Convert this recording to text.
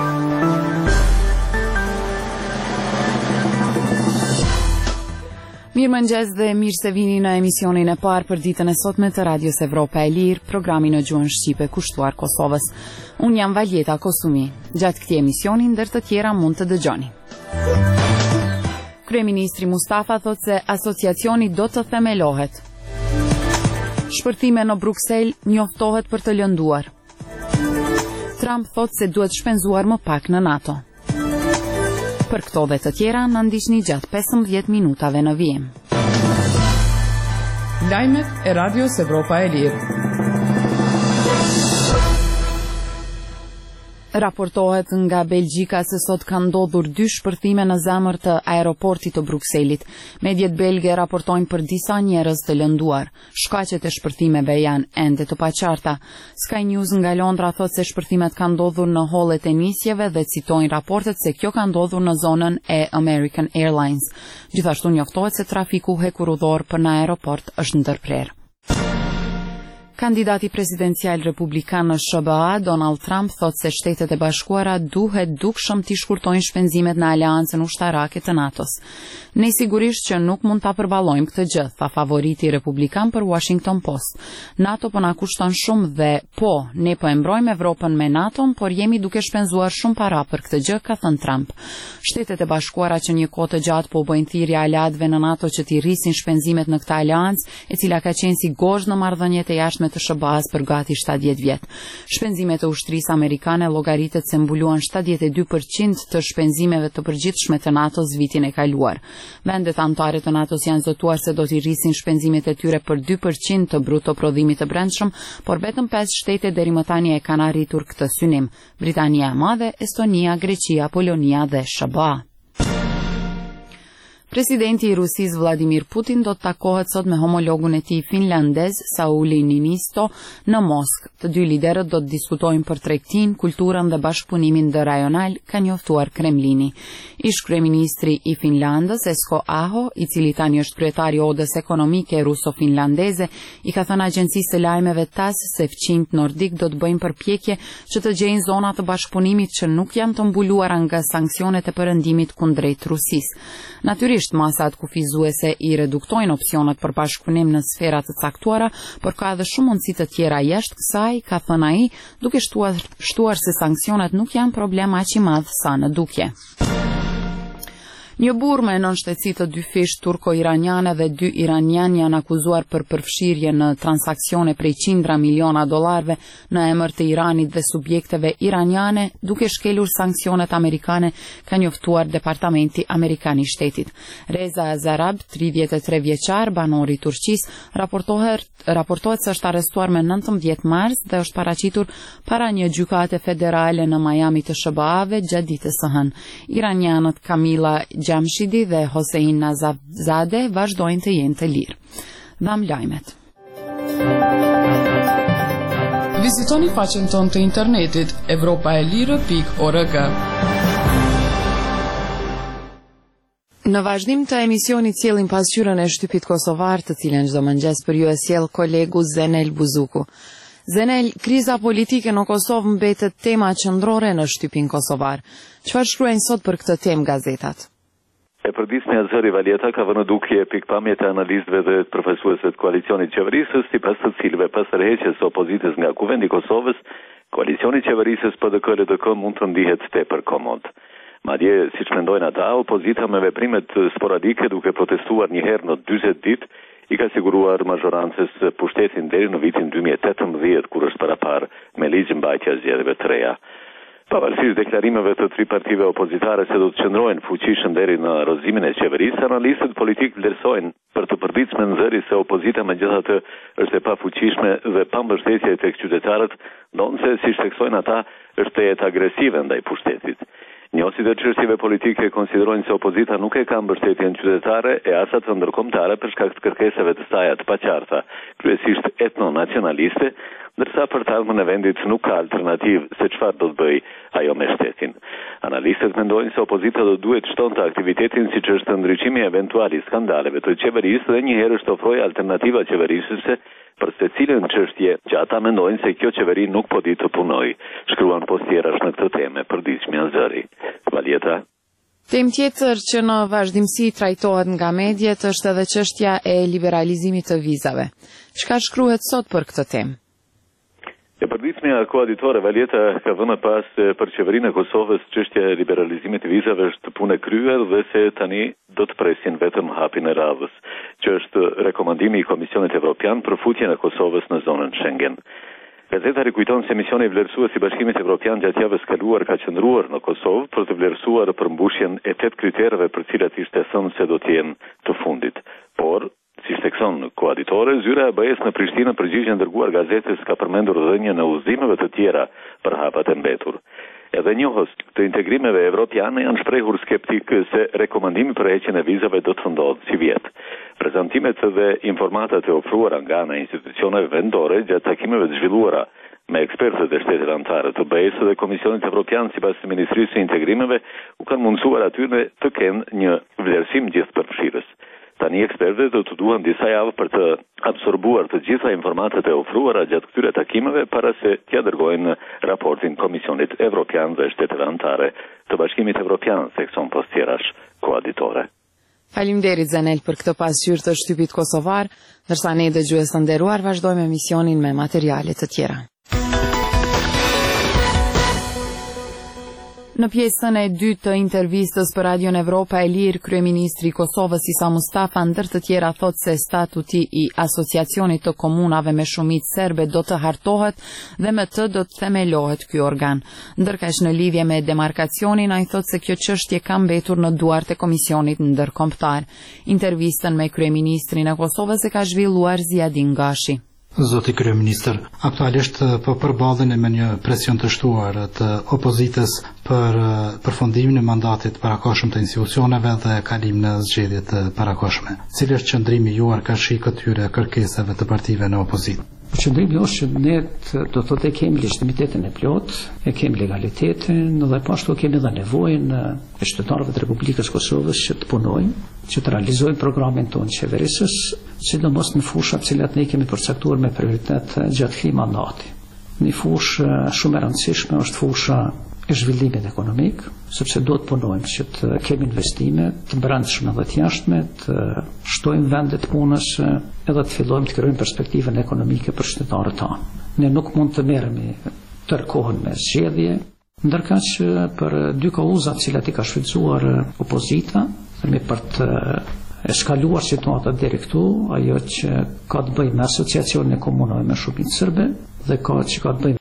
Mirëmëngjes dhe mirë se vini në emisionin e parë për ditën e sotme të Radios Evropa e Lirë, programi në gjuhën shqipe kushtuar Kosovës. Unë jam Valjeta Kosumi. Gjatë këtij emisioni ndër të tjera mund të dëgjoni. Kryeministri Mustafa thotë se asociacioni do të themelohet. Shpërthime në Bruksel njoftohet për të lënduar. Trump thotë se duhet shpenzuar më pak në NATO. Për këto dhe të tjera, në ndiqni gjatë 15 minutave në vijim. Lajmet e Radios Evropa e Lirë. Raportohet nga Belgjika se sot ka ndodhur 2 shpërthime në zemër të aeroportit të Brukselit. Mediat belge raportojnë për disa njerëz të lënduar. Shkaqet e shpërthimeve janë ende të paqarta. Sky News nga Londra thotë se shpërthimet kanë ndodhur në hollet e nisjeve dhe citojnë raportet se kjo ka ndodhur në zonën e American Airlines. Gjithashtu njoftohet se trafiku hekurudhor për në aeroport është ndërprer. Kandidati presidencial republikan në SBA, Donald Trump, thotë se Shtetet e Bashkuara duhet dukshëm t'i shkurtojnë shpenzimet në aleancën ushtarake të NATO-s. Ne sigurisht që nuk mund ta përballojmë këtë gjë, tha favoriti republikan për Washington Post. NATO po na kushton shumë dhe ne po e mbrojmë Evropën me NATO-n, por jemi duke shpenzuar shumë para për këtë gjë, ka thënë Trump. Shtetet e Bashkuara që një kohë të gjatë po bëjnë thirrje aleatëve në NATO që t'i rrisin shpenzimet në këtë aleancë, e cila ka qenë si gozhë në marrëdhëniet e jashtme të SBA-s për gati 70 vjet. Shpenzimet e ushtrisë amerikane llogaritet se mbuluan 72% të shpenzimeve të përgjithshme të NATO-s vitin e kaluar. Vendet anëtare të NATO-s janë zotuar se do t'i rrisin shpenzimet e tyre për 2% të bruto prodhimit të brendshëm, por vetëm 5 shtete deri më tani e kanë arritur këtë synim: Britania e Madhe, Estonia, Greqia, Polonia dhe SBA. Presidenti i Rusisë Vladimir Putin do të takohet sot me homologun e tij finlandez Sauli Niinisto në Moskë. Të dy liderët do të diskutojnë për tregtinë, kulturën dhe bashkëpunimin ndërrajonal, ka njoftuar Kremlini. Ish kryeministri i Finlandës Esko Aho, i cili tani është kryetari i Odës Ekonomike Ruso-Finlandeze, i ka thënë agjencisë së lajmeve TASS se fqinjt nordik do të bëjnë përpjekje që të gjejnë zona të bashkëpunimit që nuk janë të mbuluara nga sanksionet e perëndimit kundrejt Rusisë. Natyrisht masat kufizuese i reduktojnë opsionet për bashkëpunim në sfera të caktuara, por ka edhe shumë mundësi të tjera jashtë kësaj, ka thënë ai, duke shtuar se sanksionet nuk janë problem aq i madh sa në dukje. Një burr me nënshtetësi të 2 fish turko-iraniane dhe 2 iranian janë akuzuar për përfshirje në transaksione prej $100 miliona në emër të Iranit dhe subjekteve iraniane, duke shkelur sanksionet amerikane, ka njoftuar Departamenti Amerikan i Shtetit. Reza Zarab, 33 vjeçar, banori i Turqisë, raportohet se është arrestuar me 19 mars dhe është paraqitur para një gjykate federale në Miami të SBA-ve gjatë ditës së hënë. Iranianët Kamila Jamshidi dhe Hossein Nazavzade vazhdojnë të jenë të lirë. Dham lajmet. Vizitoni faqen tonë të internetit evropaelire.org. Në vazhdim të emisionit sjellim pasqyrën e shtypit kosovar, të cilën çdo mëngjes për ju e sjell kolegu Zenel Buzuku. Zenel, kriza politike në Kosovë mbetet tema qendrore në shtypin kosovar. Çfarë shkruajnë sot për këtë temë gazetat? E përdismja zëri Valjeta ka vënë dukje pikpamjet e analistëve dhe përfaqësuesve të koalicionit qeverisës, sipas të cilëve pas tërheqjes së opozitës nga Kuvendi i Kosovës, koalicioni i qeverisës PDK-LDK mund të ndihet tepër komod. Madje, siç mendojnë ata, opozita me veprimet sporadike duke protestuar një herë në 40 ditë, i ka siguruar mazhorancës pushtetin deri në vitin 2018, kur është paraparë me ligj mbajtja zgjedhjeve të reja. Pavarësisht deklarimeve të 3 partive opozitare se do të qëndrojnë fuqishëm deri në rrozimin e qeverisë, analistët politik vlerësojnë për të përditshme në nxëri se opozita megjithatë është e pafuqishme dhe pa mbështetje tek qytetarët, ndonse siç theksojnë ata, është të jetë agresive ndaj pushtetit. Njohësit e çështjeve politike konsiderojnë se opozita nuk e ka mbështetjen qytetare e as atë ndërkombëtare për shkak të kërkesave të saj të paqarta, kryesisht etno-nacionaliste, ndërsa për të ardhmen e vendit nuk ka alternativë se çfarë do të bëjë ajo me shtetin. Analistët mendojnë se opozita do duhet shtonte aktivitetin siç është ndriçimi eventual i skandaleve të qeverisë dhe njëherë të ofrojë alternativa qeverisëse për secilën çështje që ata mendojnë se kjo qeveri nuk po di të punojë, shkruan postierash në këtë temë përditshmi Azhari. Valjeta. Temë tjetër që në vazhdimsi trajtohet nga mediat është edhe çështja e liberalizimit të vizave. Çka shkruhet sot për këtë temë? E përditshmja koaditore Valjeta ka vënë pas për qeverinë e Kosovës çështja e liberalizimit të vizave është punë e kryer dhe se tani do të presin vetëm hapin e radhës, që është rekomandimi i Komisionit Evropian për futjen e Kosovës në zonën Schengen. Gazeta rikujton se misioni vlerësues i Bashkimit Evropian gjatë javës kaluar ka qëndruar në Kosovë për të vlerësuar përmbushjen e 8 kritereve për cilat ishte thënë se do të jenë të fundit. Por si thekson koaditore, zyra e BE-s në Prishtinë përgjigje dërguar gazetës ka përmendur dhënien e udhëzimeve të tjera për hapat e mbetur. Edhe njohës të integrimeve evropiane janë shprehur skeptik se rekomandimi për heqjen e vizave do të ndodhë si vjet. Prezantimet dhe informatat e ofruara nga ana e institucioneve vendore gjatë takimeve të zhvilluara me ekspertët e shtetit anëtarë të BE-s dhe Komisionit Evropian sipas Ministrisë së Integrimeve u kanë mundsuar atyre të kenë një vlerësim gjithëpërfshirës. Tani ekspertët do të duhen disa javë për të absorbuar të gjitha informatat e ofruara gjatë këtyre takimeve para se t'ia dërgojnë raportin Komisionit Evropian dhe Shteteve Anëtare të Bashkimit Evropian, thekson postierash koaditore. Faleminderit Zanel për këtë pasqyrë të shtypit kosovar, ndërsa ne dëgjues të nderuar vazhdojmë emisionin me materiale të tjera. Në pjesën e dytë të intervistës për Radion Evropa e Lirë, kryeministri i Kosovës Isa Mustafa ndër të tjera thot se statuti i asociacionit të komunave me shumicë serbe do të hartohet dhe me të do të themelohet ky organ. Ndërkaq në lidhje me demarkacionin ai thot se kjo çështje ka mbetur në duart e komisionit ndërkombëtar. Intervistën me kryeministrin e Kosovës e ka zhvilluar Ziadin Gashi. Zoti kryeministër, aktualisht po përballeni me një presion të shtuar të opozitës për përfundimin e mandatit parakohshëm të institucioneve dhe kalim në zgjedhje të parakohshme. Cili është qëndrimi juar karshi këtyre kërkesave të partive në opozitë? Qëndrimi është që ne do të thotë kemi legitimitetin e plot, e kemi legalitetin dhe pashtu kemi edhe nevojën e qytetarëve të Republikës Kosovës që të punojnë, që të realizojnë programin tonë qeverisës, sidomos në fushat cilat ne kemi përcaktuar me prioritet gjatë këtij mandati. Një fushë shumë e rëndësishme është fusha e zhvillimit ekonomik, sepse do të punojmë që të kemi investime të brendshme dhe të jashtme, të shtojmë vendet punës edhe të fillojmë të krijojmë perspektivën ekonomike për qytetarët tanë. Ne nuk mund të merremi tërë kohën me zgjedhje, ndërkaq që për dy kauzat cilat i ka shfrytzuar opozita, themi për të eskaluar situatën deri këtu, ajo që ka të bëjë me asociacionin e komunave me shumicë serbe dhe ka të bëjë